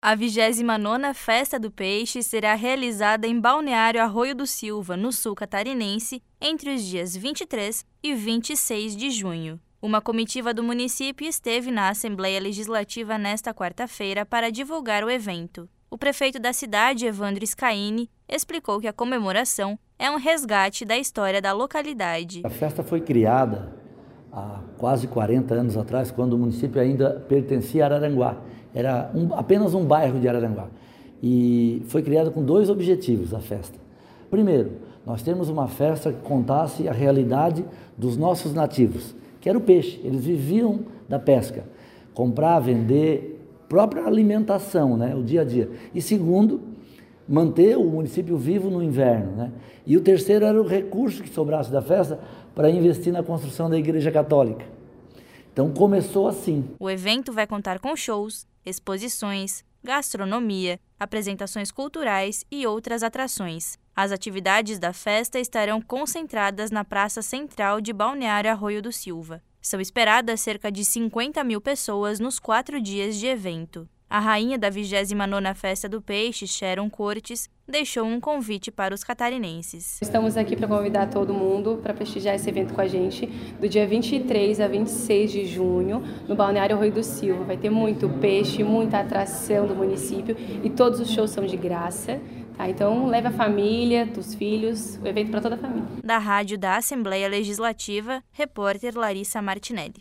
A 29ª Festa do Peixe será realizada em Balneário Arroio do Silva, no sul catarinense, entre os dias 23 e 26 de junho. Uma comitiva do município esteve na Assembleia Legislativa nesta quarta-feira para divulgar o evento. O prefeito da cidade, Evandro Scaini, explicou que a comemoração é um resgate da história da localidade. A festa foi criada há quase 40 anos atrás, quando o município ainda pertencia a Araranguá. Era apenas um bairro de Araranguá. E foi criada com dois objetivos a festa. Primeiro, nós temos uma festa que contasse a realidade dos nossos nativos, que era o peixe. Eles viviam da pesca, comprar, vender, própria alimentação, né, o dia a dia. E segundo, manter o município vivo no inverno, né? E o terceiro era o recurso que sobrasse da festa para investir na construção da Igreja Católica. Então começou assim. O evento vai contar com shows, exposições, gastronomia, apresentações culturais e outras atrações. As atividades da festa estarão concentradas na Praça Central de Balneário Arroio do Silva. São esperadas cerca de 50.000 pessoas nos 4 dias de evento. A rainha da 29ª Festa do Peixe, Sharon Cortes, deixou um convite para os catarinenses. Estamos aqui para convidar todo mundo para prestigiar esse evento com a gente, do dia 23 a 26 de junho, no Balneário Arroio do Silva. Vai ter muito peixe, muita atração do município e todos os shows são de graça. Tá? Então leve a família, os filhos, o evento para toda a família. Da Rádio da Assembleia Legislativa, repórter Larissa Martinelli.